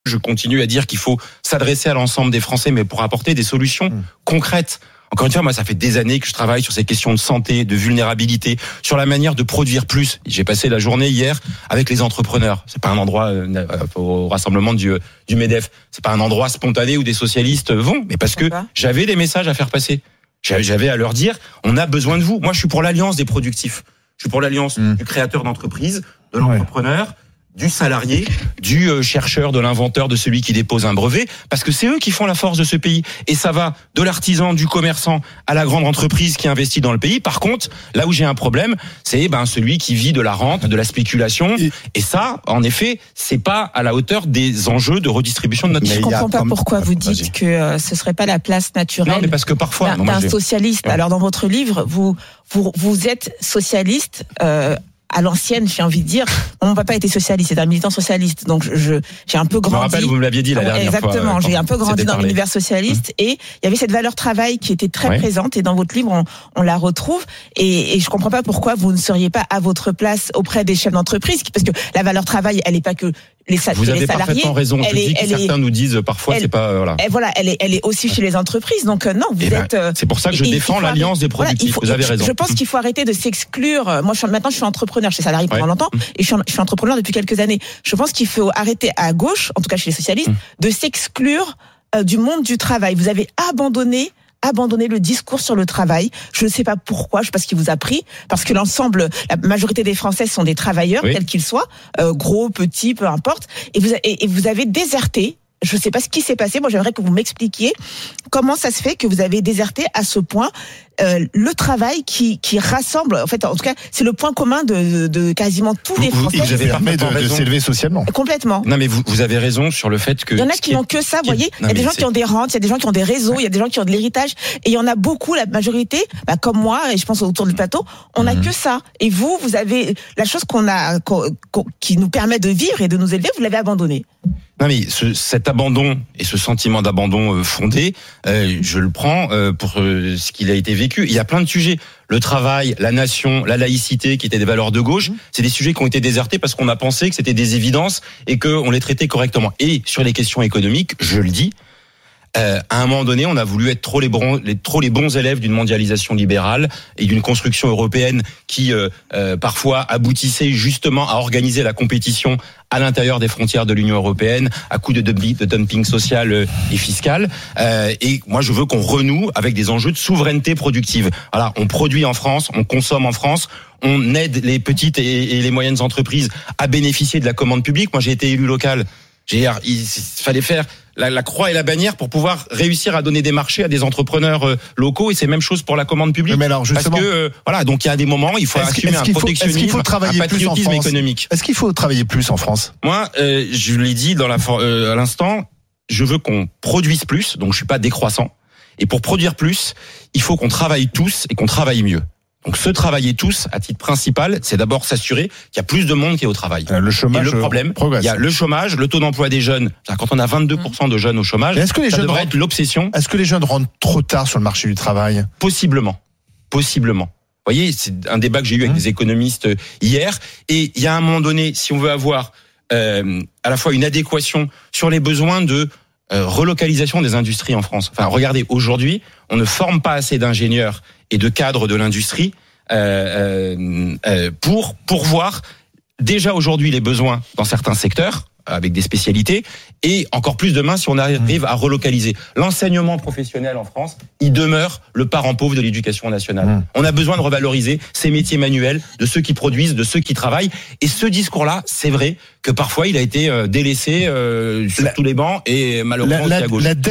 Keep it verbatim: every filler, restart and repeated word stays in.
Je continue à dire qu'il faut s'adresser à l'ensemble des Français, mais pour apporter des solutions mmh. concrètes. Encore une fois, moi, ça fait des années que je travaille sur ces questions de santé, de vulnérabilité, sur la manière de produire plus. J'ai passé la journée hier avec les entrepreneurs. C'est pas un endroit euh, au rassemblement du, du MEDEF. C'est pas un endroit spontané où des socialistes vont, mais parce que j'avais des messages à faire passer. J'avais à leur dire, on a besoin de vous. Moi, je suis pour l'alliance des productifs. Je suis pour l'alliance mmh. du créateur d'entreprise, de l'entrepreneur. Ouais. Du salarié, du chercheur, de l'inventeur, de celui qui dépose un brevet, parce que c'est eux qui font la force de ce pays. Et ça va de l'artisan, du commerçant, à la grande entreprise qui investit dans le pays. Par contre, là où j'ai un problème, c'est ben celui qui vit de la rente, de la spéculation. Et, et ça, en effet, c'est pas à la hauteur des enjeux de redistribution de notre pays. Je comprends pas pourquoi vous dites que euh, ce serait pas la place naturelle. Non, mais parce que parfois, d'un, non, moi, d'un socialiste. Ouais. Alors dans votre livre, vous vous vous êtes socialiste. Euh, à l'ancienne, j'ai envie de dire, mon papa était socialiste, c'est un militant socialiste, donc je, j'ai un peu grandi. Je me rappelle, vous me l'aviez dit la dernière Exactement, fois. Exactement, j'ai un peu grandi dans l'univers socialiste mmh. et il y avait cette valeur travail qui était très ouais. présente et dans votre livre, on, on la retrouve et, et je comprends pas pourquoi vous ne seriez pas à votre place auprès des chefs d'entreprise, parce que la valeur travail, elle est pas que les, sa- vous les avez salariés. Parfaitement raison. Je elle dis est, que elle certains est, nous disent parfois elle, c'est pas voilà. Et voilà, elle est, elle est aussi chez les entreprises. Donc euh, non, vous ben, êtes. Euh, c'est pour ça que je défends l'alliance des productifs. Voilà, faut, vous avez raison. Je pense qu'il faut arrêter de s'exclure. Moi, je suis, maintenant, je suis entrepreneur. Je suis salarié pendant ouais. longtemps et je suis, je suis entrepreneur depuis quelques années. Je pense qu'il faut arrêter à gauche, en tout cas chez les socialistes, mmh. de s'exclure euh, du monde du travail. Vous avez abandonné. abandonner le discours sur le travail. Je ne sais pas pourquoi, je sais pas ce qui vous a pris, parce que l'ensemble, la majorité des Français sont des travailleurs, oui. quels qu'ils soient, euh, gros, petits, peu importe, et vous, et, et vous avez déserté. Je ne sais pas ce qui s'est passé. Moi, j'aimerais que vous m'expliquiez comment ça se fait que vous avez déserté à ce point euh, le travail qui qui rassemble. En fait, en tout cas, c'est le point commun de, de, de quasiment tous les Français. Vous avez permis de, de s'élever socialement. Complètement. Non, mais vous, vous avez raison sur le fait que. Il y en a qui n'ont que ça. Vous voyez, il y a des gens c'est... qui ont des rentes, il y a des gens qui ont des réseaux, il y a des gens qui ont de l'héritage, et il y en a beaucoup. La majorité, bah, comme moi, et je pense autour du plateau, on n'a mmh. que ça. Et vous, vous avez la chose qu'on a, qu'on, qu'on, qui nous permet de vivre et de nous élever, vous l'avez abandonnée. Non mais ce, cet abandon et ce sentiment d'abandon euh, fondé, euh, je le prends euh, pour euh, ce qu'il a été vécu. Il y a plein de sujets. Le travail, la nation, la laïcité, qui étaient des valeurs de gauche, mmh. c'est des sujets qui ont été désertés parce qu'on a pensé que c'était des évidences et qu'on les traitait correctement. Et sur les questions économiques, je le dis, Euh, à un moment donné, on a voulu être trop les, bons, les, trop les bons élèves d'une mondialisation libérale et d'une construction européenne qui, euh, euh, parfois, aboutissait justement à organiser la compétition à l'intérieur des frontières de l'Union européenne, à coup de dumping, de dumping social et fiscal. Euh, et moi, je veux qu'on renoue avec des enjeux de souveraineté productive. Voilà, on produit en France, on consomme en France, on aide les petites et, et les moyennes entreprises à bénéficier de la commande publique. Moi, j'ai été élu local. J'ai, il fallait faire la, la croix et la bannière pour pouvoir réussir à donner des marchés à des entrepreneurs euh, locaux, et c'est même chose pour la commande publique. Mais alors justement, parce que euh, voilà, donc il y a des moments, il faut est-ce assumer est-ce un protectionnisme, est-ce qu'il faut travailler un patriotisme plus en France économique. Est-ce qu'il faut travailler plus en France? Moi, euh, je l'ai dit dans la euh, à l'instant, je veux qu'on produise plus, donc je suis pas décroissant. Et pour produire plus, il faut qu'on travaille tous et qu'on travaille mieux. Donc se travailler tous, à titre principal, c'est d'abord s'assurer qu'il y a plus de monde qui est au travail. Le chômage et le problème, progresse. Il y a le chômage, le taux d'emploi des jeunes. Quand on a vingt-deux pour cent de jeunes au chômage, est-ce que les ça jeunes devrait rentrent, être l'obsession. Est-ce que les jeunes rentrent trop tard sur le marché du travail? Possiblement. Possiblement. Vous voyez, c'est un débat que j'ai eu avec mmh. des économistes hier. Et il y a un moment donné, si on veut avoir euh, à la fois une adéquation sur les besoins de euh, relocalisation des industries en France. Enfin, regardez, aujourd'hui, on ne forme pas assez d'ingénieurs et de cadres de l'industrie euh, euh, euh, pour pourvoir déjà aujourd'hui les besoins dans certains secteurs avec des spécialités, et encore plus demain si on arrive à relocaliser. L'enseignement professionnel en France, il demeure le parent pauvre de l'éducation nationale. Mmh. On a besoin de revaloriser ces métiers manuels, de ceux qui produisent, de ceux qui travaillent. Et ce discours-là, c'est vrai que parfois il a été délaissé euh, sur la, tous les bancs et malheureusement la, aussi à gauche. La